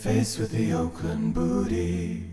face with the Oakland booty.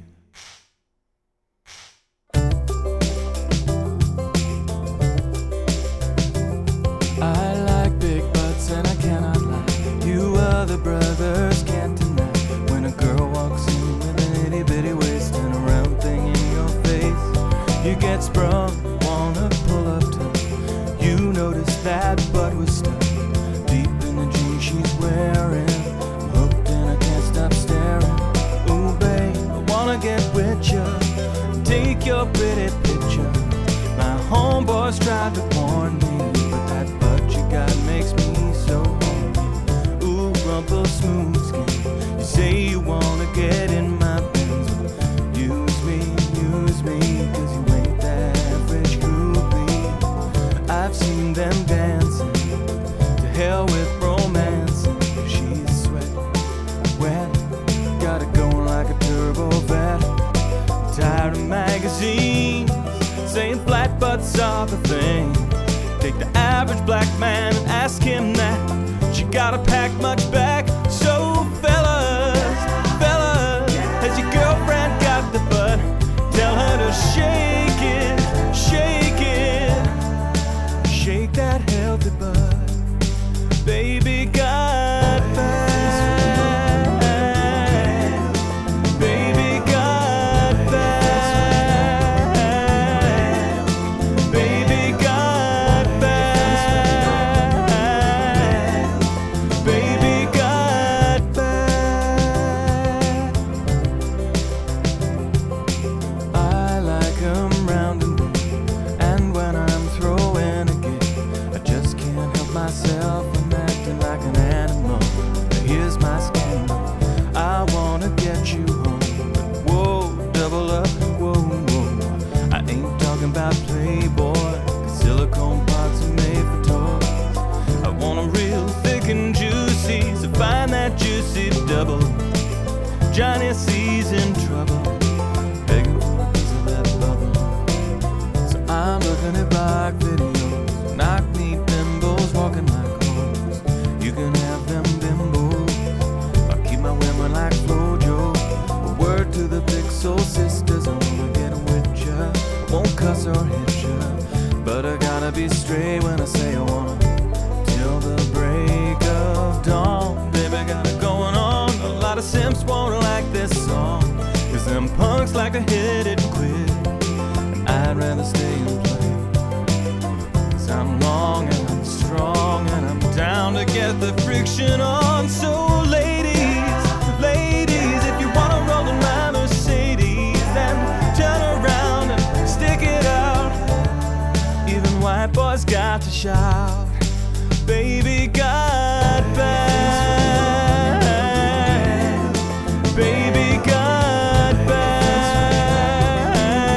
I like big butts and I cannot lie. You other brothers can't deny. When a girl walks in with an itty bitty waist and a round thing in your face, you get sprung, wanna pull up to. You notice that butt was stuck deep in the jeans she's wearing. I'm hooked and I can't stop staring. Ooh babe, I wanna get with ya, take your pretty picture. My homeboys tried to warn me, but that butt you got makes me so horny. Ooh, rumple smooth skin, you say you wanna get in my Benz. Use me, cause you ain't the average groupie. I've seen them dancing, to hell with romance. She's sweating, wet, got it going like a turbo vet. Tired of magazines saying flat butts are the thing. Take the average black man and ask him that. She gotta pack much back. So fellas, has your girlfriend got the butt? Tell her to shake it, shake that healthy butt. Baby got back. Double. Johnny sees in trouble, begging for a piece of that bubble. So I'm looking at black videos, knock-knee bimbos walking like hoes. You can have them bimbos, I'll keep my women like Flojo. A word to the Pixel sisters, I wanna get with ya. Won't cuss or hit ya, but I gotta be straight when I say I wanna. Till the break of dawn, baby, got it going on. A lot of simps won't like this song, cause them punks like to hit it and quit, and I'd rather stay and play. Cause I'm long and I'm strong and I'm down to get the friction on. So ladies, if you wanna roll in my Mercedes, then turn around and stick it out. Even white boys got to shout, baby got back. Baby got back.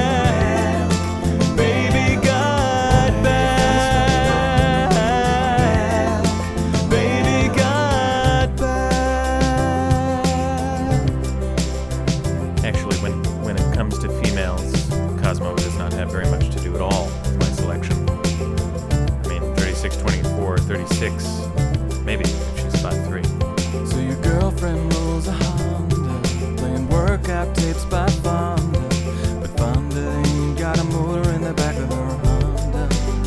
Baby got back. Baby got back. Actually, when it comes to females, Cosmo does not have very much to do at all with my selection. I mean, 36, 24, 36, maybe if she's 5'3". So your girlfriend rolls a Honda, playing workout tapes by Fonda, but Fonda ain't got a motor in the back of her Honda.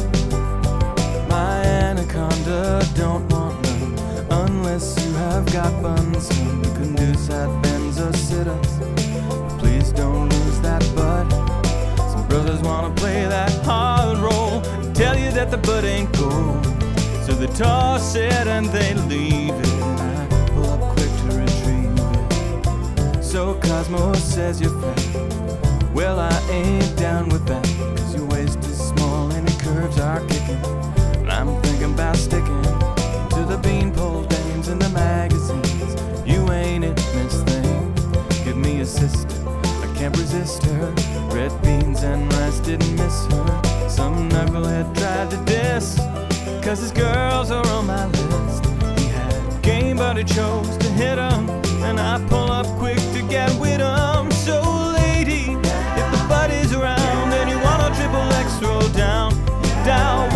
My Anaconda don't want none, unless you have got buns. You can do side bends or sit-ups, please don't lose that butt. Some brothers wanna play that hard roll and tell you that the butt ain't gold, so they toss it and they leave it, and I pull up quick to retrieve it. So Cosmo says you're fat, well I ain't down with that, cause your waist is small and your curves are kicking, and I'm thinking about sticking to the beanpole dames in the magazines. You ain't it, Miss Thing, give me a sister, I can't resist her. Red beans and rice didn't miss her. Some knucklehead tried to diss, cause his girls are on my list. He had game but he chose to hit 'em, and I pull up quick to get with 'em. So lady, if the buddy's around and you want a triple X throw down, dial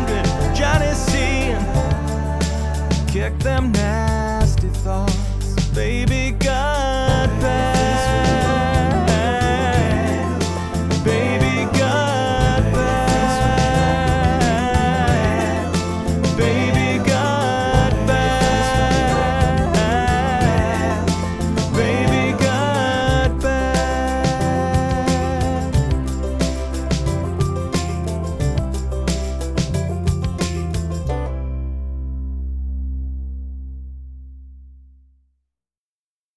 1-900 Johnny C and kick them nasty thoughts. Baby got back.